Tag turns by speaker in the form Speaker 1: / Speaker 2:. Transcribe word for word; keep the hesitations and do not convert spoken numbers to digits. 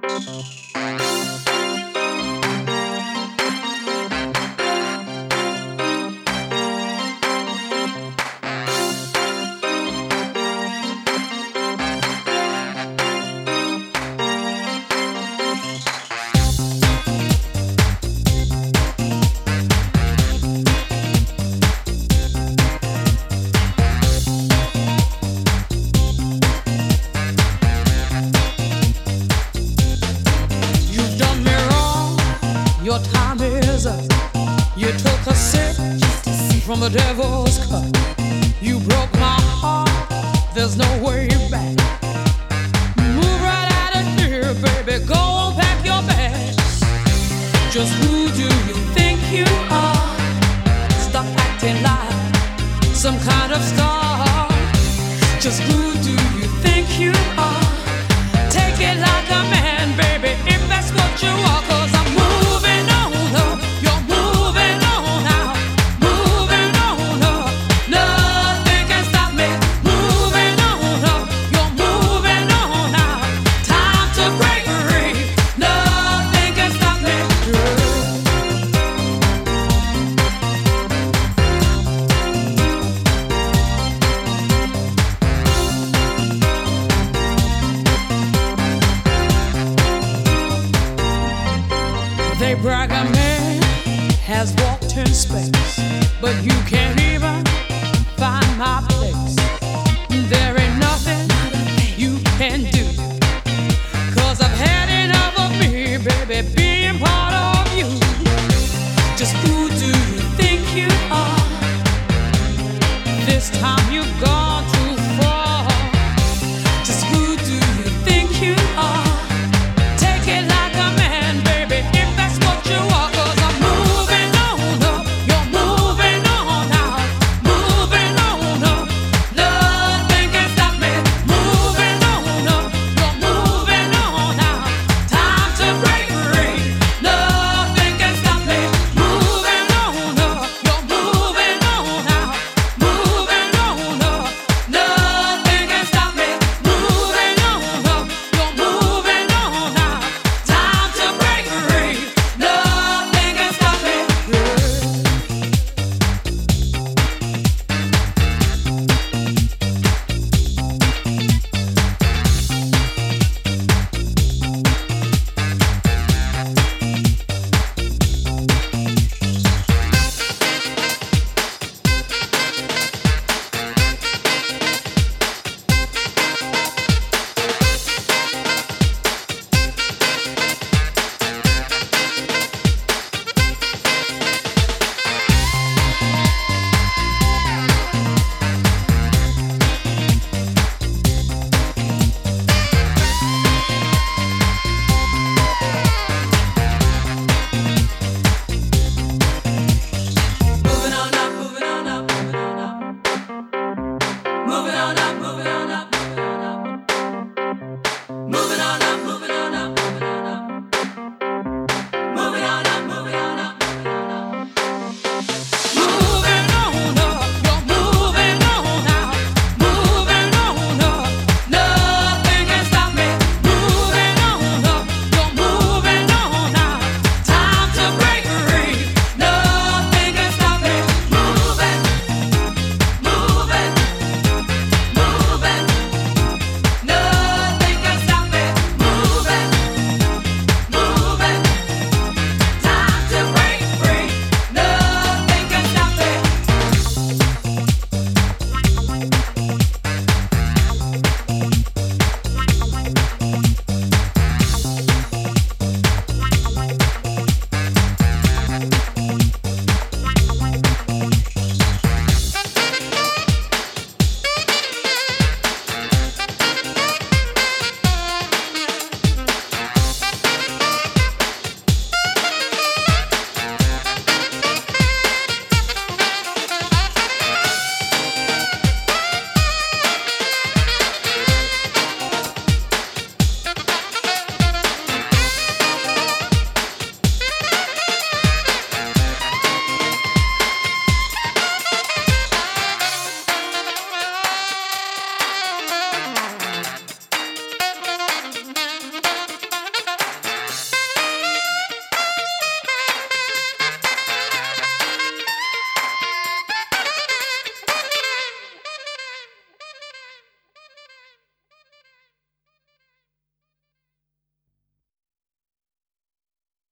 Speaker 1: Your time is up. You took a sip from the devil's cup. You broke my heart. There's no way back. Move right out of here, baby. Go pack your bags. Just who do you think you are? Stop acting like some kind of star. Just who do you think you are? Take it like a man, baby, if that's what you are. 'Cause I'm moving on up. You're moving on out. Moving on up. Nothing can stop me. Moving on up. You're moving on out. Time to break free. Nothing can stop me. They brag a man has walked in space, but you can't even find my place. There ain't nothing you can do.